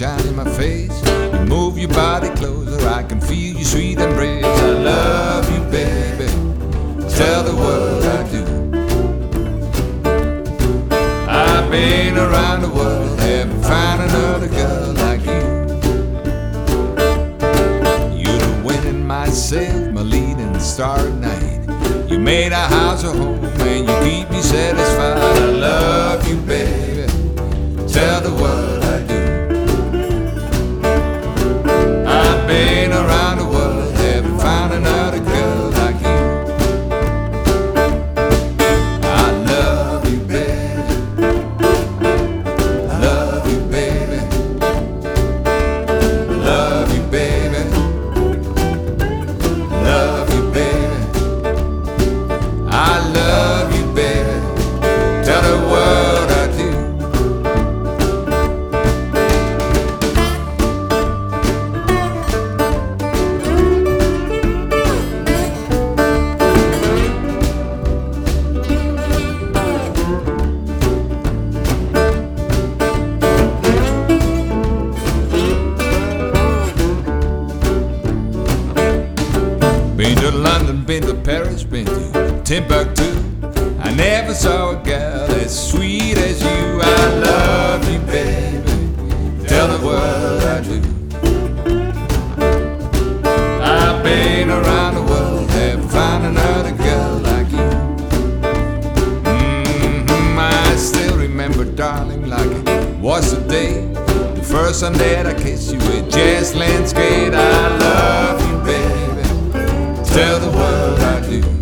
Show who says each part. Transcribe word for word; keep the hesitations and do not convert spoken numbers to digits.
Speaker 1: sunshine in my face. You move your body closer, I can feel your sweet embrace. I love you, baby, tell the world I do. I've been around the world, haven't found another girl like you. You're the wind in my sails, my leading star at night. You made a house a home and you keep me satisfied. I love you, baby, tell the world I do. I've been around the world, haven't found another girl like you. I love you, baby, I love you, baby, I love you, baby, I love you, baby, I love you, baby, tell the world I do. Been to London, been to Paris, been to Timbuktu. I never saw a girl as sweet as you. I love you, baby, tell the world I do. I've been around the world, haven't found another girl like you. Mm-hmm, I still remember, darling, like it was the day, the first Sunday that I kissed you at Jazz Landscape. I love you, baby, tell the world I do.